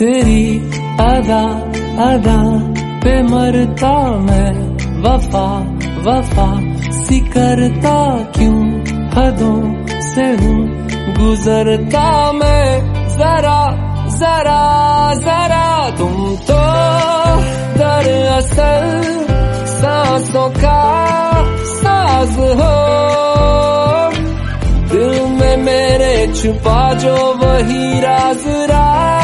तेरी अदा अदा पे मरता मैं, वफा वफा सी करता क्यों, हदों से हूँ गुजरता मैं। जरा जरा जरा तुम तो दरअसल सांसों का साज हो, दिल में मेरे छुपा जो वही राज राज